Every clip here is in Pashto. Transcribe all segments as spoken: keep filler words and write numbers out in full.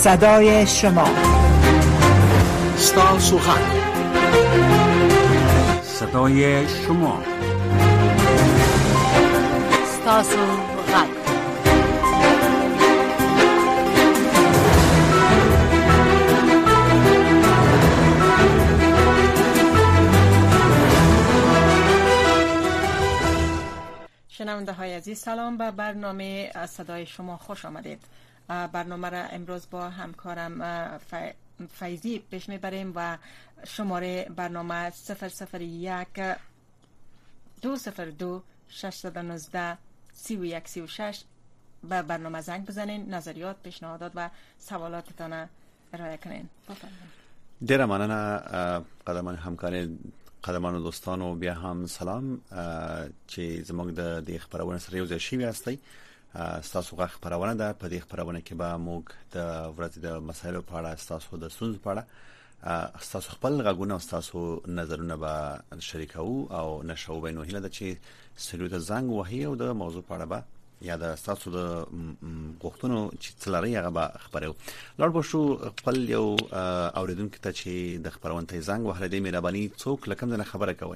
صدای شما، ستاسو غږ، صدای شما، ستاسو غږ. شنونده های عزیز، سلام. به برنامه صدای شما خوش آمدید. برنامه را امروز با همکارم فیضی پیش میبریم و شماره برنامه صفر صفر یک دو صفر دو شش یک نه سی و یک سی و شش به برنامه زنگ بزنین، نظریات، پیشنهادات و سوالاتتان ارائه کنین. ډیره مننه قدمان همکار قدمان و دوستان و بیا هم سلام چې زموږ د دې خبرونه سره یو ځای شوي هستئ. ستاسو غږ خبرونه ده. په دې خبرونه کې به موږ د ورځې د مسایلو په اړه، ستاسو د ستونزو په اړه، ستاسو خپل غږونه او ستاسو نظرونه به شریکو او نشو بینو هیله ده چې سلو ته زنګ وهي او د موضوع په اړه به یا د ستاسو د غوښتنو چې څلاري هغه به خبرو. لړ بشو خپل یو اوریدونکو ته چې د خبرونه ته زنګ وهله دې مهرباني څوک لکم نه خبره کوي.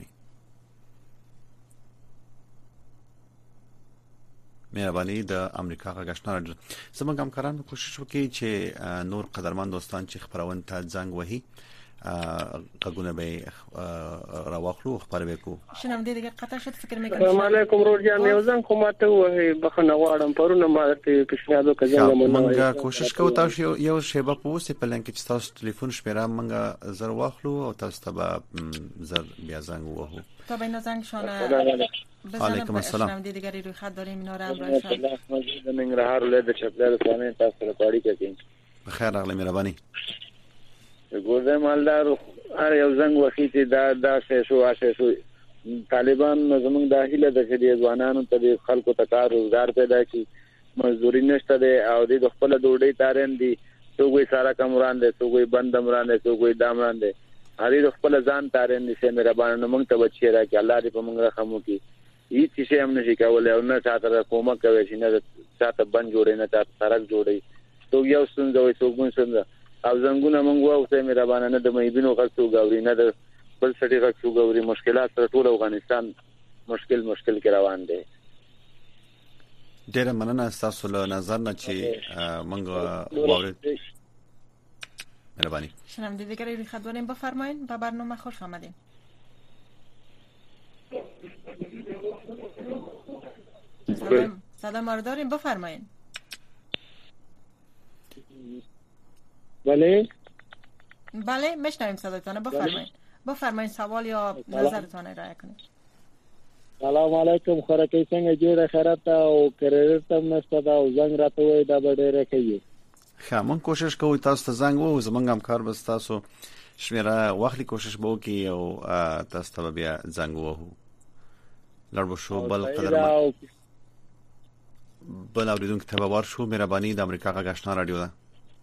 مهرباني د امریکا غږشنه زموږ همکارانو کوشش وکړي چې نور قدرمن دوستان چې خبرونه ته زنګ وهي قګونه به راوخلو خبر وکړو. شنونده دیگه قطع شد، فکر میکنم. السلام علیکم روزان نیوزن کوماته وه بخنه غواړم پرونه ما ته پیشنهاد وکړم. مونږه کوشش کوو تاسو یو شیبه په اوسه په لنک چې تاسو ټلیفون شمیره مونږه زر واخلو او تاسو ته به زر بیا زنګ وهو. تا بین زنگ شونه علیکم السلام. شنونده دیگری روی خط داریم، اینا رو امرای شد. د ننګرهار ولایت چپلر ثاني تاسو لپاره کوي. بخیر راغلی مهرباني. ګورده مالدار هر یو زنګ وخت دا دا شې شو اشه شو طالبان زمونږ داخله د شدي ځوانانو ته خلکو ته کار روزګار پیدا کی، مزدوري نشته ده او د خپل ډوډۍ تارین دي، څوګوي سارا کمران دي، څوګوي بندمران دي، څوګوي دامران دي، هرې د خپل ځان تارین دي. چې مهربانه موږ ته بچی راکړي، الله دې په موږ رحم وکړي. هیڅ شي هم نشي کولای او نه چاته کومک کوي، چې نه چاته بند جوړي، نه چاته سړک جوړي، څوک یو څنګه وي څوک مون څنګه او زنګونه مونږ واو سه مهربانه نه د مېبینو غڅو غوري نه د بل سړي غڅو غوري مشکلات سره ټول افغانستان مشکل مشکل کې روان دي. ډېر مننه تاسو له نظر نه چې مونږ واورید. مهرباني. شنونده دیگری روی خط داریم، بفرمایید. به برنامه خوش آمدید. صدا ما رو داریم، بفرمایید. بله بله میشنویم صداتون، بفرمایید. بفرمایید سوال یا نظرتون ارائه کنید. سلام علیکم، خورکې څنګه جوړه خیرات او کریډټ هم نشته دا او زنګ راته وای دا به ډیره کوي. ښه مونږ کوشش کوو تاسو ته زنګ وو، زمونږ همکار به تاسو شمیره واخلي، کوشش به وکړي او تاسو ته بیا زنګ وو. لړ بشو بل قدر بل اوریدونکو ته به ورشو. مهرباني د امریکا غږشنه رادیو ده.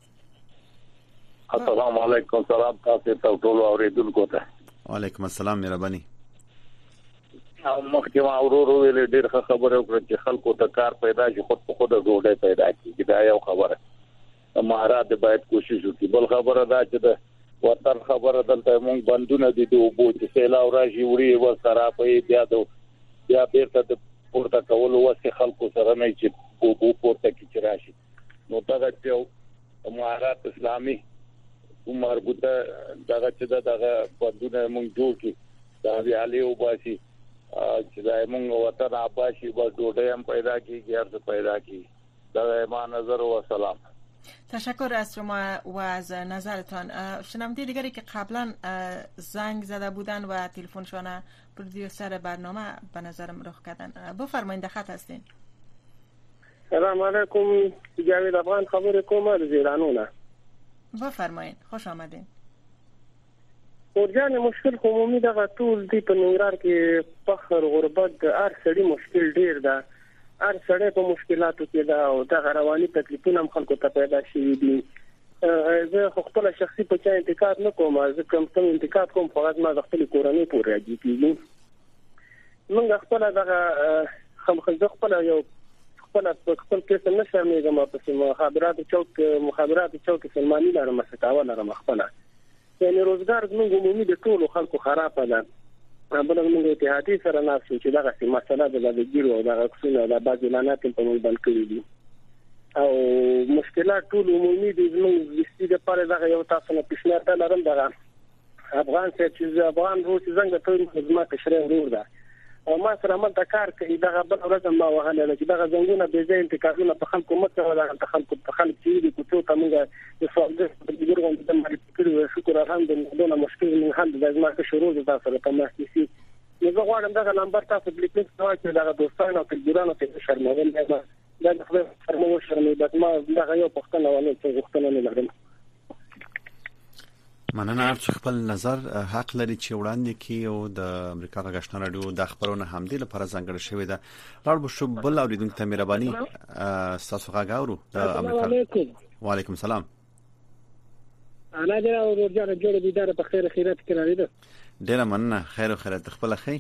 السلام علیکم. سلام تاسو ته ټول اوریدونکو ته. وعلیکم السلام. مهرباني. او مخکې ما ورورو ویل ډېر خبره وکړه چې خلکو ته کار پیدا شي، خود په خود ډوډۍ پیدا کیږي. دا یو خبره. مهارت باید کوشش وکړي. بل خبره دا چې د وطن خبره دلته مونږ بندونه دي د اوبو چې سیلاب راشي وړي و خرابې بیا د بیا بیرته د پورته کولو وسه خلکو سره نه چې اوبو پورته کی راشي. نو دا یو مهارت اسلامي مربوطه دغه چې دغه بندونه مونږ جوړ کړي، دا ویالي او باسي چې دا مونږ وطن آباشي و ډوډۍ هم پیدا کیږي، هر څه پیدا کیږي. دا ما نظر و سلام. تشکر از شما و از نظرتان. شنونده دیگری که قبلا زنگ زده بودن و تلفنشان پرودیوسر برنامه به نظرم رخ کردن، بفرمایید خط هستین. سلام علیکم، جاوید افغان خبر کوم از ایرانونه. بفرمایید، خوش آمدین. ورجان مشکل عمومي دغه ټول دی په ننګرهار کې فخر غربت هر سړي مشکل ډیر ده، هر سړی په مشکلاتو کې ده او دغه رواني تکلیفونه هم خلکو ته پیدا شي دي. زه خپل شخصي په چا انتقاد نه کوم، زه کوم څه انتقاد کوم فقط ما خپل کورنۍ پورې راځي کیږي. موږ خپل دغه خم خزه خپل یو خپل خپل کې څه نشه مېګم په مخابرات چوک مخابرات چوک سلمانی لرم مسکاوه لرم خپل یعنی روزګار زموږ عمومي د ټولو خلکو خراب ده. بل موږ اتحادیه سره ناسو چې دغه څه مسله ده د ګیرو او د اکسونو د بعض اعلانات په موږ باندې کړی دي او مشکلات ټول عمومي دي. زموږ د ستې لپاره دغه یو تاسو نه پیشنهاد لرم دغه افغان چې افغان روس څنګه ټول خدمات شری ورور ده او ما سره مل د کار کوي دغه بل ورځ ما وهله چې دغه زنګونه به ځای انتقالونه په خلکو مته ولا د خلکو په خلک چې دي کوڅو ته موږ د سوال د ګورغون د مالي کړو شکر الحمدلله دونه مشکل نه حل د ما کې شروع ده سره په ماسي نو زه غواړم دغه نمبر تاسو بلیکلیک کوئ چې دغه دوستانو او کلګرانو ته شرمول نه دا د خپل فرمو شرمې د ما دغه یو پښتنه ونه څه غوښتنه نه لرم. مننه چې خپل نظر حق لري چې وړاندې کی او د امریکا غږ رادیو د خبرونه هم دی لپاره ځانګړی شوی ده. لاړ بو شو بل اوریدونکو ته مهرباني تاسو غږ اورو د امریکا. وعلیکم السلام. انا جره او ورجانه جوړ دي دار په خیر خیرات کې راځي. ډیر مننه خیر او خیرات خپل خی.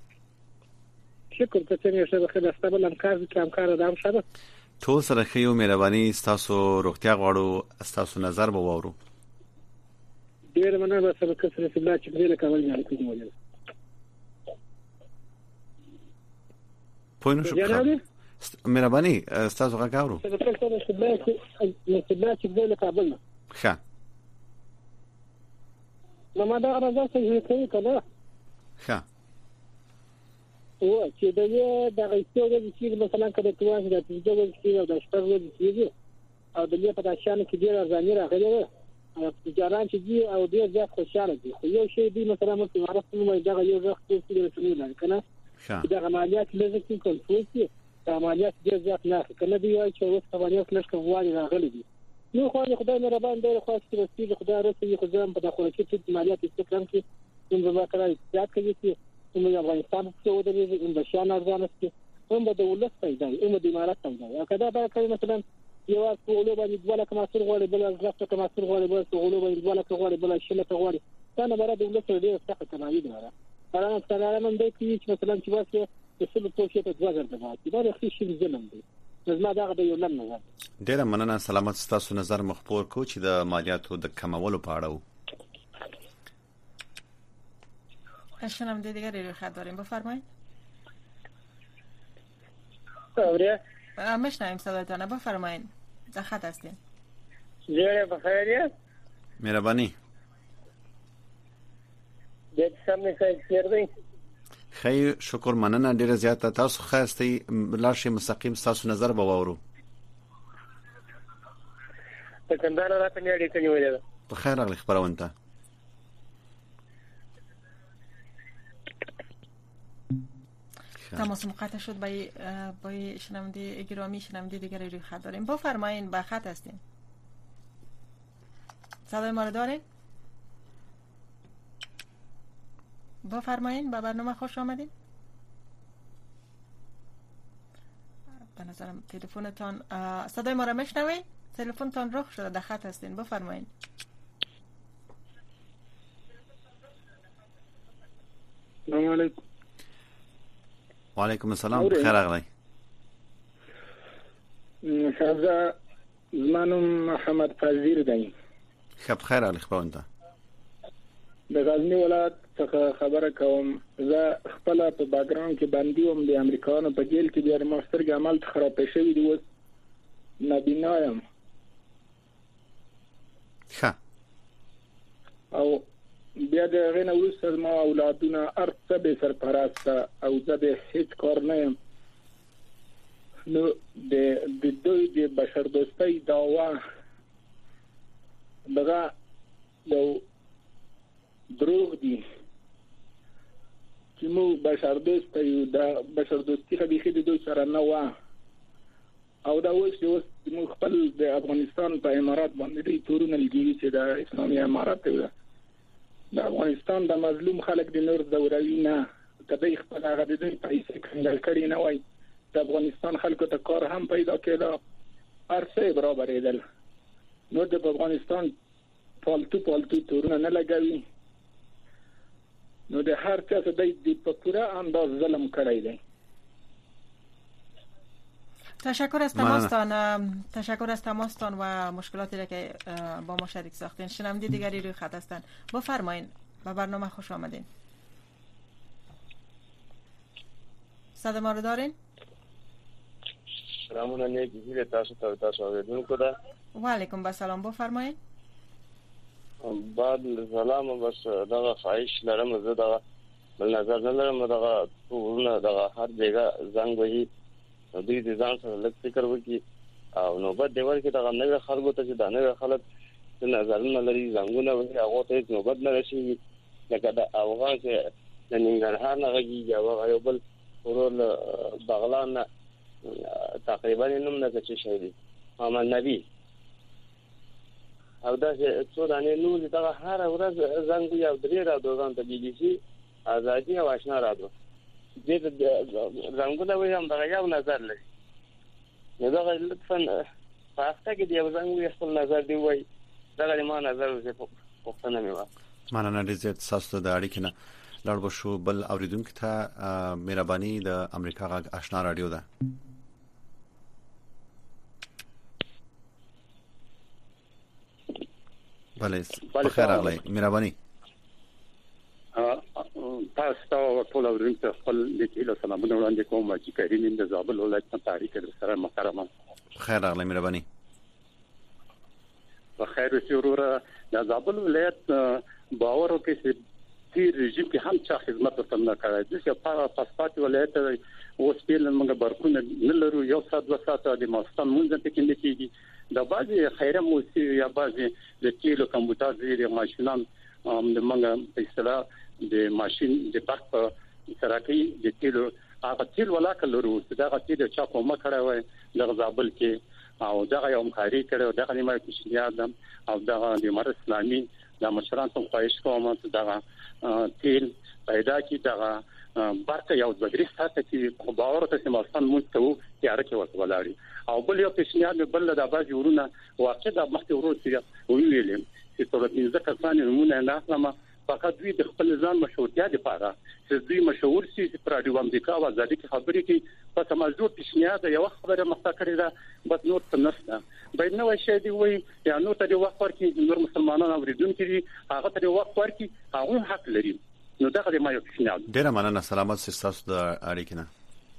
شکر ته چې شه خیر استبل امکان کې امکان ده هم شته. ټول سره خیو مهرباني تاسو روغتیا غواړو تاسو نظر به وورو. ډیر مننه به سره کسر الله چې دې له کول نه کوي. پوینو شکر مهرباني تاسو غږ اورو. سره کسر الله چې دې له کابل نه. ښه. نو ما دا راځه چې کوي کله. ښه. او چې دا د غیستو د چې مثلا کله توان د تجربه چې د شپږ د چې او د لې په تاسو کې ډیر ځاني راغلي او تجاران چې دي او ډیر ځکه خوشاله دي خو یو شی دی مثلا مې معرفت نو دا یو ځخ چې څه نه کنه دا عملیات لږه کې کنټرول شي دا عملیات ډیر ځکه نه کنه دی چې اوس عملیات لږ کوالي راغلي دي نو خو خدای مې ربان ډیر خاص چې رسېږي خدای رسېږي خو ځم په داخله کې چې عملیات استقرام کې کوم ځای کړای ځکه کوي چې موږ افغانستان څخه ودرېږي ان بشان ارزانه کې هم د دولت پیدا هم د امارات پیدا کدا به کوي مثلا یو څولو باندې دوه لک مسر غوړي بل ځکه کوم مسر غوړي بل څولو باندې دوه لک غوړي بل شله غوړي دا نه بره دولت ډېر څه کنایي ده راځه ستاره نن دې چې مثلا چې واسه د څلور توشي ته دوه ځل ده دا د خې ظلم دی زما دا د یو لم نه ډېر مننه سلامت تاسو نظر مخبور کو چې د مالیاتو د کمولو په اړه و اشنام دې دیگه روی خط داریم بفرمایید. اوره مشنویم صداتون بفرمایید در خط هستین. جوړه بخیریه مهرباني دې سمې څه دی خیر شکر مننه ډیره زیاته تاسو خاصتي لاشه مستقیم تاسو نظر به وورو ته کندهار راته نه اړیکه نیولې په خیر راغلی خبرونه ته تماس مقطع شد با با شنونده گرامی شنونده دیگر روی خط داریم بفرمایید با خط هستین صدای ما رو دارین بفرمایید با برنامه خوش آمدین به نظرم تلفنتان صدای ما رو میشنوید تلفنتان رخ شده در خط هستین بفرمایید سلام علیکم وعلیکم السلام بخیر اغلی شازا زمانم محمد فازیر دی خب خیر اغلی خبرونه ته د غزنی ولایت څخه خبره کوم زه خپل په باګراوند کې باندې وم د امریکایانو په جیل کې د ماسترګ عمل خراب شوی دی اوس نبینایم ښه او بیا د غنه وروسته ما اولادونه ارڅه به سرپرسته او زه به هیڅ کار نه یم نو د د دوی د بشردوستۍ دعوا دغه یو دروغ دي چې مو بشردوست یو د بشردوستي خبيخي د دوی سره نه و او دا اوس اوس مو خپل د افغانستان په امارات باندې تورونه لګي چې د اسلامي امارات دی د افغانستان د مظلوم خلک د نور دوروي نه کدی خپل هغه د دوی پیسې کنګل کړي نه وای د افغانستان خلکو ته کار هم پیدا کېده ارسه برابرې دل نو د افغانستان پالتو پالتو تورونه نه لګوي نو د هر څه د دې په پوره انداز ظلم کړی دی تشکر از تماستان تشکر از تماستان و مشکلاتی را که با ما شریک ساختین. شنونده دیگری روی خط هستند، بفرمایید، به برنامه خوش آمدین. صدا ما رو دارین؟ سلام علیکم. تاسو ته تاسو اوریدونکو ده. و علیکم السلام، بفرمایید. بعد سلام، بس دا خواهش لرم زه دا بل نظر نه لرم دا ټولونه دا هر ځای زنګ وهي دوی د ځان سره لږ فکر وکړي او نوبت دی ورکړي دا نوې خلکو ته چې دا نوې خلک د نظرونه لري زنګونه وهي هغه ته نوبت نه رسېږي لکه د افغان چې د ننګرهار نه غږیږي او یو بل ورور بغلان نه تقریبا نوم نه چې شي دي محمد نبی او دا چې څو دانې نور دا هر ورځ زنګ یو درې را دوغان ته بي بي سي ازادي او آشنا راځو دې زنګونه وي هم دا یو نظر لري نو دا لطفا پاسته کې دی زنګ خپل نظر دی وای دا ما نظر زه په خپل نه و مننه دې زیات ساستو د اړیکې نه لړ بشو بل اوریدونکو ته مهرباني د امریکا غږ آشنا رادیو ده. بله بخیر اغلی مهرباني. تاسو ته ټول اوریدونکو خپل لیکلو سلامونه وړاندې کوم چې کریم د زابل ولایت په تاریخ سره محترم. بخیر اغلی مهرباني. بخیر وروره د زابل ولایت باور وکړئ چې تیر رژیم کې هم چا خدمت ورته نه کړی چې په پاسپورت ولایت اوس پیل موږ برکونه نه لرو یو سات دوه ساعته د ماستان مونږ ته کې نه کیږي د بعضي خیره موسی یا بعضي د کیلو کمپیوټر زیری ماشینان د موږ په اصطلاح د ماشين د پاک سره کې د کیلو هغه تیل ولاکه لرو چې دا غتیل چا کومه کړی وای د غزابل کې او دا یو مخاري کړو دا غنیمه پیشنهاد او دا د مر اسلامي د مشران څخه خواهش کوم چې دا تیل پیدا کی دا برته یو بدري ساته چې باور ته سمستان مونږ تیار کې ولاړی او بل یو پیشنهاد بل د باج ورونه واقع د مخته ورو ویلم چې ټول دې ځکه نمونه نه اخلم فقط دوی د خپل ځان مشهورتیا لپاره چې دوی مشهور سي چې پر رادیو امریکا او ازادي کې خبرې کوي په تمازور پیشنهاد یو خبره مخته کړی دا بس نور څه نشته باید نو شي دی وي یا نو ته دی وخت ورکړي نور مسلمانانو اوریدونکو دي هغه ته وخت ورکړي هغه حق لري نو دا غوډه ما یو پیشنهاد ډیر مننه سلامات سیستاسو د اړیکې نه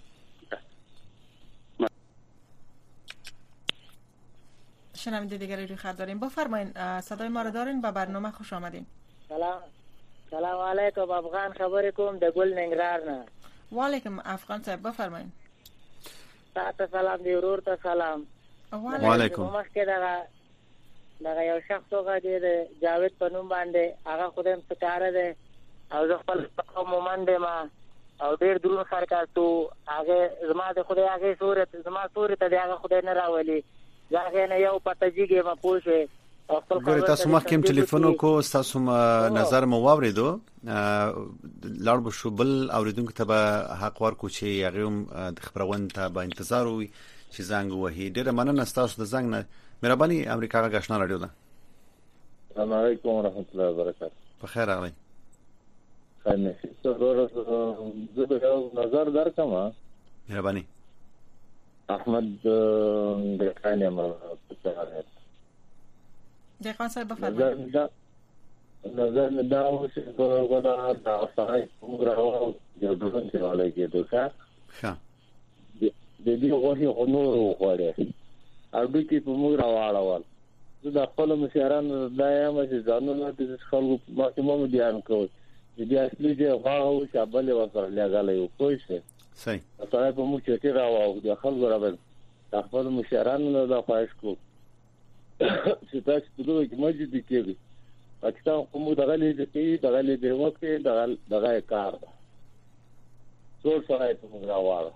شنونده دیگری روی خط داریم بفرمایید صدای ما رو دارین با برنامه خوش آمدین. سلام سلام علیکم افغان خبر کوم د ګل ننګرهار نه. وعلیکم افغان صاحب بفرمایئ. تاسو سلام دی ورور ته سلام. وعلیکم. مخکې دا دا یو شخص هغه دی جاوید په نوم باندې هغه خودم ستاره دی او زه خپل قوم باندې ما او ډیر درون سرکار ته هغه زما د خدای هغه صورت زما صورت دی هغه خدای نه راولي هغه نه یو پټجیږي ما پوښه ګورې تاسو مخکې ټلیفون کو تاسو نظر مو واوریدو لاړ بشو بل اوریدونکو ته به حق ورکو چې هغه د خبرون ته به انتظار وي چې زنګ وهي ډیره مننه تاسو د زنګ نه مهرباني امریکا غاښنا رادیو ده. السلام علیکم ورحمت الله وبرکاته. بخیر راغلی. خیر نشي ضرورت زه به نظر درکم مهرباني احمد د کانه ما په دقیقا صاحب بفرمایید. نظر دا و چې په ولا دا صحای وګراو یو دغه څه ولای کې دوکا ښه د دې غوښي غنور وخوړې او د کې په موږ راوړل زه د خپل مشران دا یم چې ځانونه د خلکو ماکمو بیان کوي چې د اصلي چې غواو چې بل وسره لګالې یو کوښه صحیح تاسو په موږ چې راوړو د خلکو راوړل د خپل مشران دا خواهش کوم چې تاسو په دغه کې مسجد کې پاکستان کوم دغه لید کې دغه لید وخت دغه دغه کار څور سره په موږ راوړل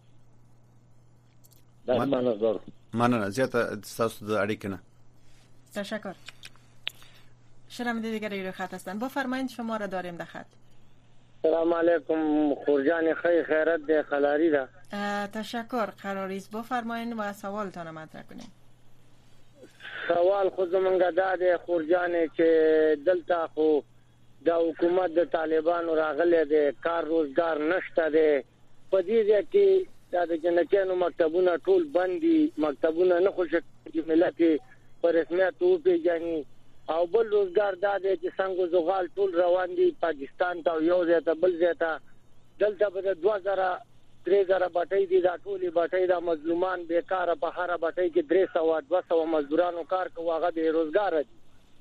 دا منظر مننه زیاته تاسو د اړیکې نه تشکر. شنونده دیگری روی خط هستند بفرمایید شما را داریم در خط. سلام علیکم خورجان خیر خیرت ده خلاری ده. تشکر قراریز بفرمایید و سوالتان مطرح کنید. سوال خود منګه دا ده خورجان چې دلته خو د حکومت د طالبانو راغله ده کار روزګار نشته ده په دې کې دا د جنکانو مکتبونه ټول بندي، مکتبونه نه خوشی ملت په رسمیت او پیژني، او بل روزګار دا دی چې څنګه زغال ټول روان دي پاکستان ته یو ځای ته بل ځای ته، دلته به دوه زره درې زره بټۍ دي، دا ټولې بټۍ د مظلومان بیکاره په هره بټۍ کې درې سوه دوه سوه مزدورانو کار کوي، هغه بې روزګاره دي.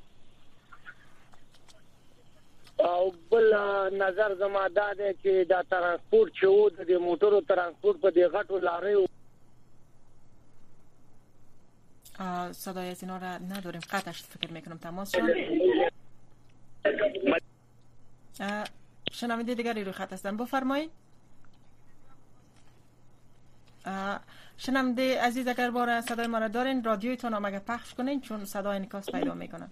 او بل نظر زما دا دی چې دا ترانسپورت چې و د موټرو ترانسپورت په دې غټو لاریو صدای از اینا را نداریم، قطعش فکر میکنم تماس شد. شنونده دیگری روی خط هستن، بفرمایید. شنونده عزیز اگر بار صدای ما را دارین رادیویتون هم اگر پخش کنین چون صدای انعکاس پیدا میکنن.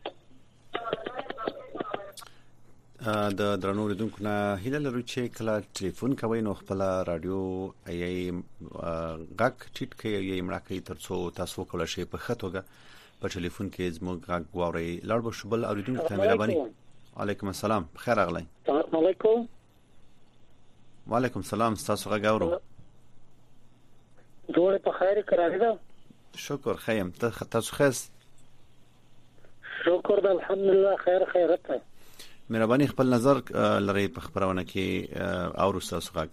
د درنو لیدونکو نه هیله لرو چې کله ټلیفون کوي نو خپل رادیو ای غږ ټیټ کړئ یا مړه کړئ ترڅو تاسو کولای شئ په خطوګه په ټلیفون کې زموږ غږ واورئ. لړ به شبل اوریدونکو ته مهرباني. علیکم السلام، خیر راغلی. السلام علیکم. وعلیکم السلام، تاسو غږ اورو. جوړ په خیر کراږه ده. شکر خیم، تاسو خاص شکر الحمدلله خیر خیرته. مهرباني خپل نظر لري په خبرونه کې او رسو سوغاګ.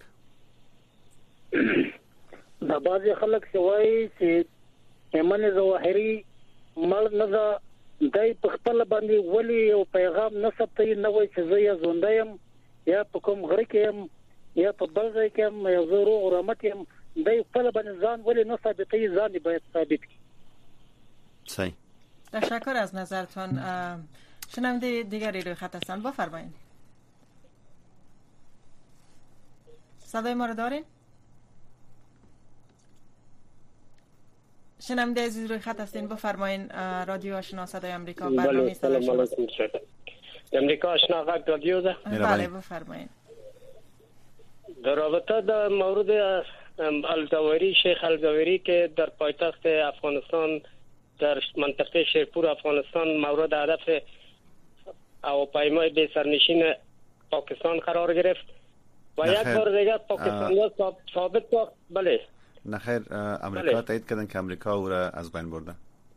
دا بعضی خلک سوای چې ایمن ظواهری مل نه دای په خپل باندې ولی او پیغام نسب ته نه وای چې زه یا زوندایم یا په کوم غره کې يم یا په بل ځای کې يم یا زه روغ رحمت يم، دای خپل باندې ځان ولی نه ثابتې، ځان باید ثابت کړي. صحیح، تشکر از نظرتون. شنونده دیگری روی خط هستن، بفرمایید. صدای ما رو دارین؟ شنونده عزیز روی خط هستین، بفرمایید. رادیو آشنا صدای امریکا، برنامه صدای شما. امریکا آشنا غږ رادیو ده. بله بفرمایید. در رابطه در مورد الزاویری، شیخ الزاویری که در پایتخت افغانستان در منطقه شیرپور افغانستان مورد هدف هواپیمای بی سرنشین پاکستان قرار گرفت و یک بار دیگه پاکستانی‌ها ثابت ساخت. بله نه خیر، امریکا تایید کردن که امریکا او را از بین برده.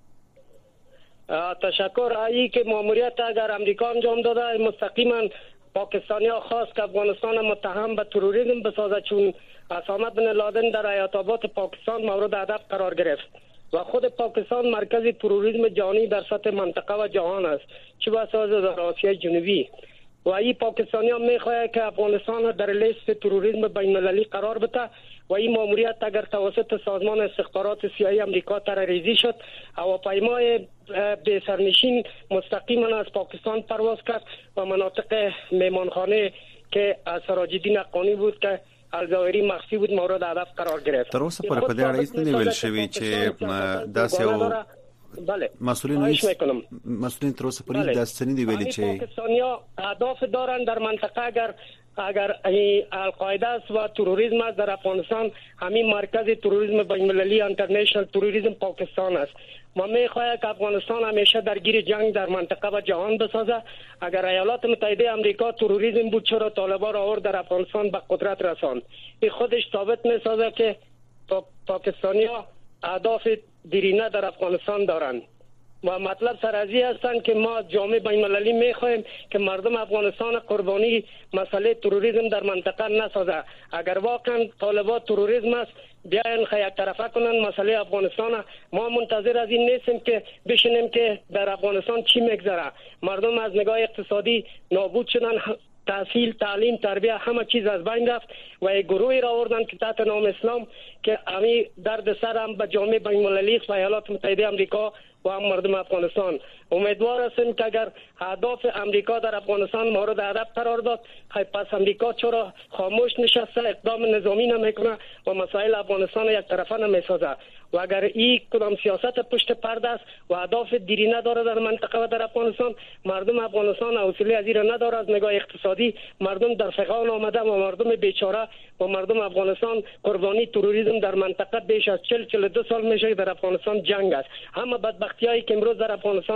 تشکر. ای که ماموریت اگر امریکا انجام داده، مستقیما پاکستانی‌ها خواست که افغانستان متهم به تروریسم بسازد، چون اسامه بن لادن در ایالات آباد پاکستان مورد هدف قرار گرفت و خود پاکستان مرکز تروریسم جهانی در سطح منطقه و جهان است، چه بسا در آسیای جنوبی. و این پاکستانی ها میخواهد که افغانستان در لیست تروریسم بین المللی قرار بده و این ماموریت اگر توسط سازمان استخبارات سیاسی امریکا تروریزی شد، هواپیمای بی سرنشین مستقیما از پاکستان پرواز کرد و مناطق میمانخانه که سراج الدین حقانی بود که الزاویری مخفی بود مورد هدف قرار گرفت. تر اوسه پورې په دې اړه هیڅ نه ویل شوی چې داسې او بله مسئولین مسئولین تر اوسه پورې داسې نه دی ویلي چې پاکستانیا اهداف دارن در منطقه. اگر اگر القاعده است و تروریسم است در افغانستان، همین مرکز تروریسم بین المللی اینترنشنال تروریسم پاکستان است. ما میخواهیم که افغانستان همیشه درگیر جنگ در منطقه و جهان بسازه. اگر ایالات متحده آمریکا تروریسم بود، چرا طالبان را آورد در افغانستان به قدرت رساند؟ این خودش ثابت میسازه که پا پاکستانی‌ها اهداف دیرینه در افغانستان دارند و مطلب سرازی هستند که ما جامعه بین المللی میخواهیم که مردم افغانستان قربانی مسئله تروریسم در منطقه نسازه. اگر واقعا طالبان تروریسم است، بیاین یک طرفه کنن مسئله افغانستان. ما منتظر از این نیستیم که بشینیم که در افغانستان چی میگذره. مردم از نگاه اقتصادی نابود شدن، تحصیل، تعلیم، تربیت، همه چیز از بین رفت و یک گروهی را آوردن که تحت نام اسلام که امی درد سر هم به جامعه بین المللی و ایالات متحده آمریکا و هم مردم افغانستان. امیدوار هستیم که اگر اهداف امریکا در افغانستان مورد هدف قرار داد، پس امریکا چرا خاموش نشسته، اقدام نظامی نمیکنه و مسائل افغانستان یک طرفه نمیسازه؟ و اگر این کدام سیاست پشت پرده است و اهداف دیرینه داره در منطقه و در افغانستان، مردم افغانستان حوصله از این نداره. از نگاه اقتصادی مردم در فقان آمده و مردم بیچاره و مردم افغانستان قربانی تروریسم در منطقه بیش از چهل چهل و دو سال میشه در افغانستان جنگ است. همه بدبختیایی که امروز در افغانستان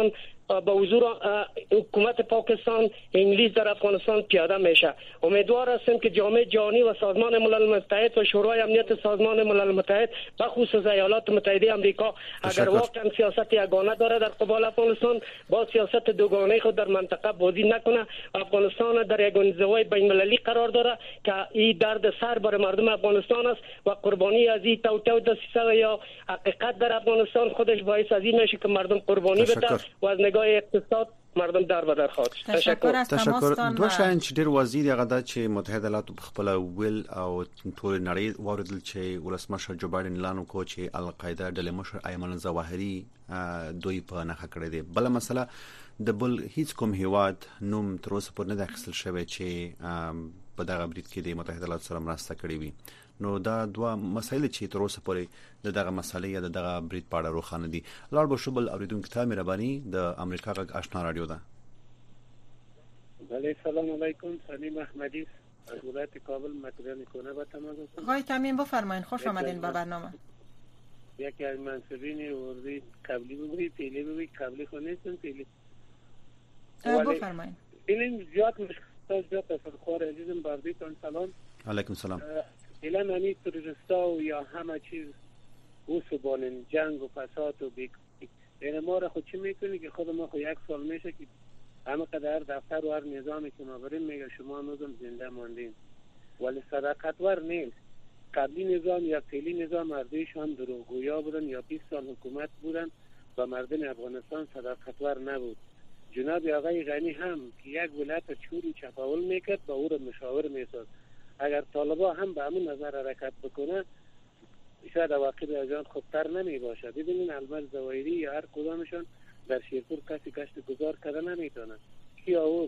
به حضور حکومت پاکستان انگلیس در افغانستان پیاده میشه. امیدوار هستیم که جامعه جهانی و سازمان ملل متحد و شورای امنیت سازمان ملل متحد به خصوص ایالات متحده آمریکا اگر واقعا سیاست یگانه داره در قبال افغانستان با سیاست دوگانه خود در منطقه بازی نکنه. افغانستان در یک انزوای بین المللی قرار داره که این درد سر بر مردم افغانستان است و قربانی از این تو تو دسیسه یا حقیقت در افغانستان خودش باعث از این میشه که مردم قربانی بده و از نگاه اقتصاد مردم در بدر خواهد. تشکر. تشکر. دوه شان چې ډیر وزیر هغه د چې متحده ایالات په خپل ویل او ټول نړۍ واردل چې ولسمشر جو بایدن اعلان وکړ چې القاعده ډلې مشر ایمن ظواهري دوی په نخښه کړی دی. بل مسله د بل هیڅ کوم هیواد نوم تر اوسه پورې نه داخل شوی چې په دغه برید کې د متحده ایالات سره مرسته کړې وي. نو دا دوه مسایل چې تر اوسه پورې د دغه مسلې یا د دغه برید په اړه روښانه دي. لار به شبل اوریدونکو ته مهرباني د امریکا غږ آشنا رادیو ده. بله سلام علیکم. سلیم احمدی از ولایت کابل مطرح میکنه با تماس هستم. آقای تمیم بفرمایید. خوش آمدین به برنامه. یکی از منصبین وردی قبلی بگویی پیلی بگویی قبلی خود نیستم پیلی بفرمایید. این زیاد مشکلات زیاد تفرخوار عزیزم بردیتان سلام. علیکم سلام. ایلان همی تروریستا و یا همه چیز او سبانین جنگ و فساد و بیک این ما را خود چی میکنی که خود ما خود یک سال میشه که همه قدر دفتر و هر نظامی که ما بریم میگه شما نظام زنده ماندین ولی صداقتور نیست. قبلی نظام یا فعلی نظام مردیشان دروغگویا بودن یا بیست سال حکومت بودن و مردم افغانستان صداقتور نبود. جناب آقای غنی هم که یک ولایت چوری چپاول میکرد با او را مشاور میساد. اگر طالبا هم به همون نظر حرکت بکنه شاید واقعی از آن خوبتر نمی باشه. ببینین علمت زوایری یا هر کدامشان در شیرپور کسی کشت گذار کرده نمیتونه کی آورد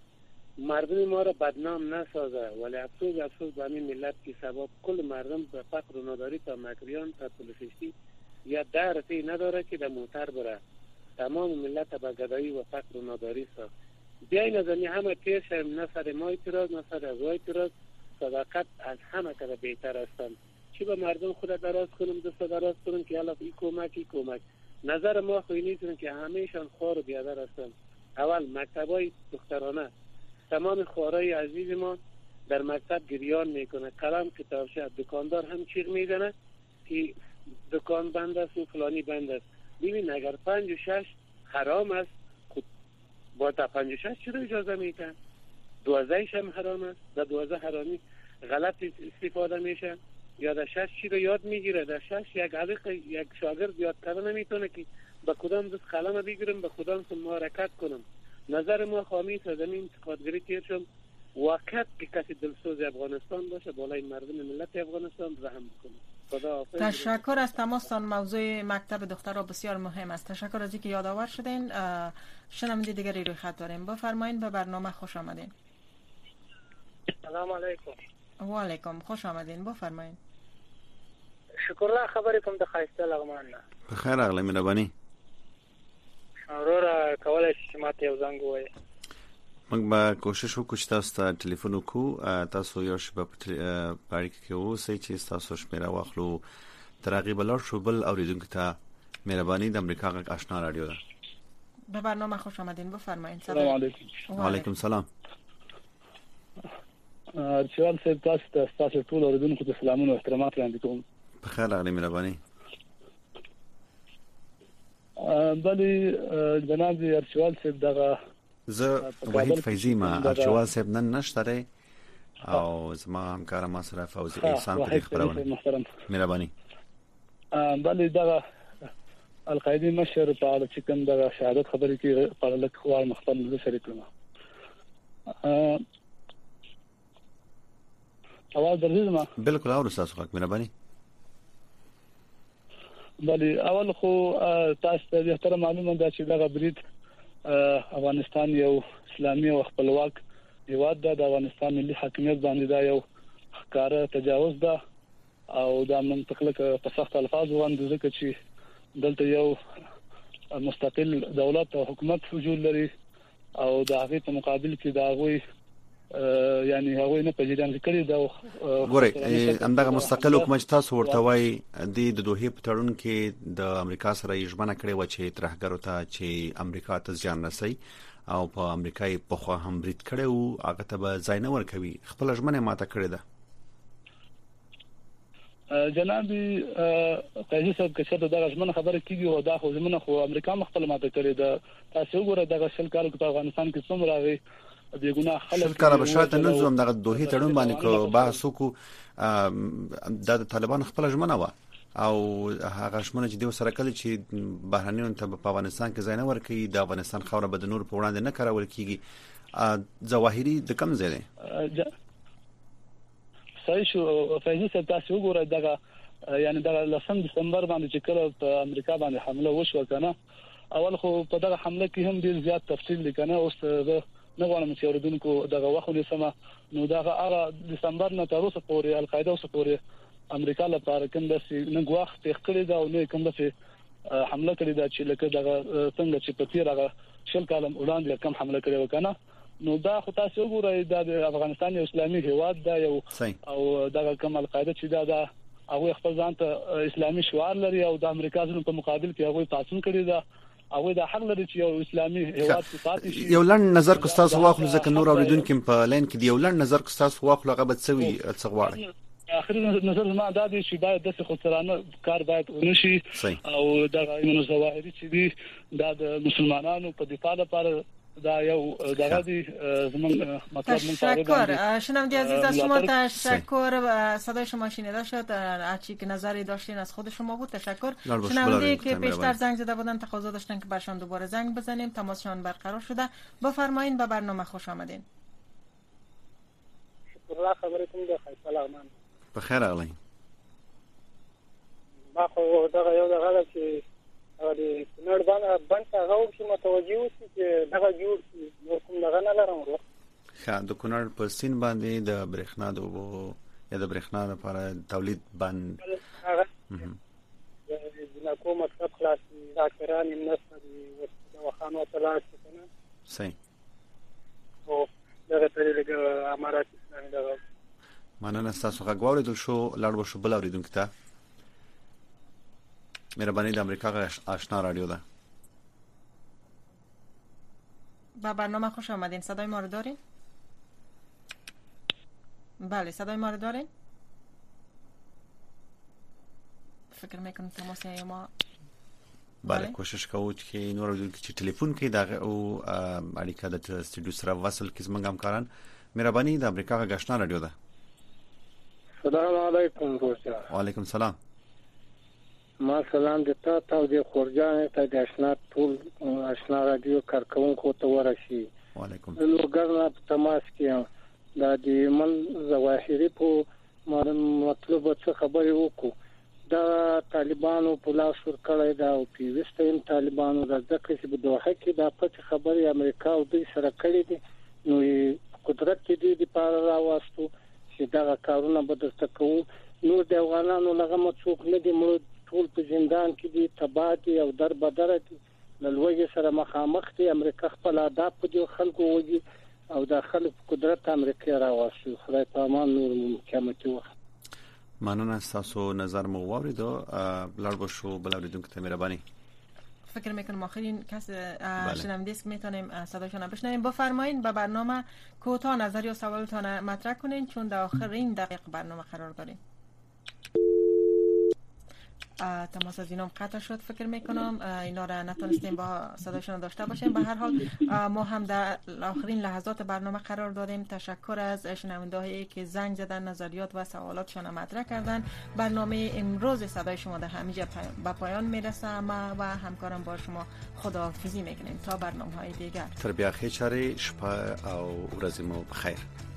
مردم ما را بدنام نسازه. ولی افسوس افسوس به همین ملت که سبب کل مردم به فقر و ناداری تا مکریان تا پولشتی یا در رفی نداره که در موتر بره. تمام ملت به گدایی و فقر و ناداری ساخت. بیاین از این همه تیر شیم نه سر ما اعتراض نه سر از اعتراض. صداقت از همه کده بهتر هستند. چی به مردم خود دراز کنم دست دراز کنم که حالا ای کمک ای کمک. نظر ما خوی نیستن که همهشان خوار و بیادر هستند. اول مکتبای دخترانه تمام خوارای عزیز ما در مکتب گریان میکنه. قلم کتابچه دکاندار هم چیغ میزنه که دکان بند است و فلانی بند است. ببین اگر پنج و شش حرام است خود با تا پنج و شش چرا اجازه میتن؟ دوازدهش هم حرام است. در دوازده حرامی غلط استفاده میشه یا در شش چی رو یاد میگیره. در شش یک علیق یک شاگرد یاد کرده نمیتونه که به کدام دست قلم بگیرم به کدام سم حرکت کنم. نظر ما خامی از زمین انتقادگری تیر شم وقت که کسی دلسوز افغانستان باشه بالای مردم ملت افغانستان رحم بکنه. تشکر از تماستان. موضوع مکتب دخترها بسیار مهم است. تشکر از اینکه یادآور شدین. شنونده دیگری روی خط داریم. بفرمایید به برنامه خوش آمدین. سلام علیکم. و علیکم. خوش آمدین. بفرمایید. شکرله خبرې کوم د خایسته لغمان نه. بخیر اغلی مهرباني. اورora کولای شي ماته یو زنګ وای. موږ به کوشش وکړو چې تاسو ته ټلیفون وکړو. تاسو یو شی په اړیکه کې اوسئ چې تاسو شمیره واخلو. تر هغې به لاړ شو بل اوریدونکو ته مهرباني د امریکا غږ آشنا رادیو ده. به برنامه خوش آمدین. بفرمایید. سلام علیکم. و علیکم سلام. ارشاد صاحب تاسو ته تاسو ټول اوریدونکو ته سلامونه او احترامات وړاندې کوم. بخیر اغلی مهرباني. بلی جناب ارشاد صاحب دغه زه وحید فیضی ما ارشاد صاحب نن نشته او زما همکار ما سره فوزی احسان په خبرونه مهرباني. بلی دغه القاعده مشر په اړه چې کوم دغه شهادت خبرې کې په اړه خو مختلف نظر شریک کړم. اول درځم ما بالکل اور تاسو حق مهرباني. بلی اول خو تاسو ته احترام معلومه ده چې دغه برید افغانستان یو اسلامي او خپلواک هیواد ده. د افغانستان ملي حاکمیت باندې دا یو ښکاره تجاوز ده او دا منطقله په سخت الفاظ باندې ځکه چې دلته یو مستقل دولت او حکومت وجود لري او د هغه په مقابل کې دا غوي یعنی هغه نه په جریان کې کړی دا ګوره همدغه مستقل حکومت تاسو ورته وای د دوه په تړون کې د امریکا سره یې کړی و چې ترهګرو ته چې امریکا ته ځان رسي او په امریکای په خوا هم برید کړي او هغه ته به ځای نه ورکوي خپل ژمنه ماته کړی ده جناب قاضي صاحب که څه دغه ژمنه خبره کیږي او دا خو ژمنه خو امریکا مخفل ماته کړی ده تاسو وګورئ دغه شل کال په افغانستان کې څومره راغی د ګناه خلک شل کال به شاته نه زوم دغه دوه تړون باندې کو بحث کو د طالبان خپل ژمنه و او هغه ژمنه چې د سره کله چې بهرنیون ته په افغانستان کې ځای نه ورکړي د افغانستان خوره به د نور په وړاندې نه کارول کیږي ظواهري د کم ځای دی صحیح شو فیض صاحب تاسو وګورئ دغه یعنی د لسم دسمبر باندې چې کله په امریکا باندې حمله وشو کنه اول خو په دغه حمله کې هم ډیر زیات تفصیل لیکنه اوس نه غواړم چې اوریدونکو دغه وخت لسمه نو دغه هغه دسمبر نه تر اوسه پورې القاعده اوسه پورې امریکا لپاره کوم د نګواخ تخکړې دا او نه کوم د حمله کړې دا چې لکه دغه څنګه چې په تیر هغه شل کالم وړاندې کوم حمله کړې وکنه نو دا خو تاسو وګورئ د افغانستان یو اسلامي هیواد دا یو او دغه کوم القاعده چې دا د هغه خپل ځان ته اسلامي شعار لري او د امریکا ځینو په مقابل کې هغه تاسو کړی دا او دا حق لري چې یو اسلامي هیواد پاتې شي یو لړ نظر کو تاسو واخلو ځکه نور اوریدونکو په لین کې دی یو لړ نظر کو تاسو واخلو هغه به څوي څه غواړي اخري نظر ما دا دي چې باید د خسرانه کار باید ونشي او دا غوښنه ظواهري چې دي دا د مسلمانانو په دفاع لپاره دا یو دغه دي زمون مطلب تشکر شنونده عزیز از شما تشکر صدای شما شنیده شد هرچی که نظری داشتین از خود شما بود تشکر شنونده که پیشتر زنگ زده بودن تقاضا داشتن که برشان دوباره زنگ بزنیم تماسشان برقرار شده بفرمایید به برنامه خوش آمدین شکر خبرتون بخیر سلام بخیر اغلی ما خو دغه یو دغه چې هغه نړ باندې باندې هغه چې متوجي اوسي چې دغه جوړ نو کوم دغه نه لرم ښه د کونړ په سین باندې د برېښنا د وو یا د برېښنا لپاره تولید باندې هغه د کوم مطلب خلاص ذاکران النصر او خانو تلاش کنه صحیح او دغه طریقه امارات اسلامي دغه مننه تاسو غواړئ د شو لاړ وشو بل اوریدونکو ته مهربانی د امریکا آشنا رادیو ده با برنامه خوش آمدین صدای ما رو دارین؟ بله صدای ما رو دارین؟ فکر میکنم تماس ما بله کوشش کوو چې نور اوریدونکو چې ټلیفون کوي دا او اړیکه د استودیو سره وصل کې زمونږ همکاران مهربانی د امریکا آشنا رادیو ده السلام علیکم روزا وعلیکم سلام ما سلام د تا ته د خورجان ته د آشنا ټول آشنا رادیو کارکونکو ته ورشي وعلیکم نو ګرنا په تماس کې دا د من ظواهري په مطلب څه خبرې وکړو دا طالبانو په لاس ور کړی دا او پیوستین طالبانو د ځکه چې په دوحه کې دا په خبرې امریکا او دوی سره کړې دي نو قدرت دې د پاره راوستو چې دا کارونه به درته کوو نو د افغانانو لغه مڅوک نه دي مړ ټول په زندان کې دي تباعتي او در بدر دي لوی سره مخامخ دي امریکا خپل آداب په دې خلکو وږي او د خلک قدرت امریکا راوستو خدای په امان نور قیامت وخت مننه تاسو نظر مو واوریدو بلار باشو بلاوریدونکو ته مهربانی فکر میکنم آخرین کس شنونده است که میتونیم صداشون بشنویم بفرمایید به برنامه کوتاه نظر یا سوالتان مطرح کنین چون در آخرین دقیق برنامه قرار داریم تماس از اینام قطع شد فکر میکنم اینا را نتونستیم با صداشون داشته باشیم به هر حال ما هم در آخرین لحظات برنامه قرار دادیم تشکر از شنوندهایی که زنگ زدن نظریات و سوالاتشون مطرح کردن برنامه امروز صدای شما در همینجا به پایان میرسه ما و همکارم با شما خداحافظی میکنیم تا برنامه های دیگر تر بیا خیر شپه او ورځ مو بخیر